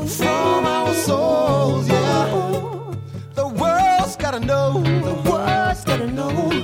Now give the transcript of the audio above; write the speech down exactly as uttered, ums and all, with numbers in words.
from our souls, yeah. The world's gotta know, the world's gotta know.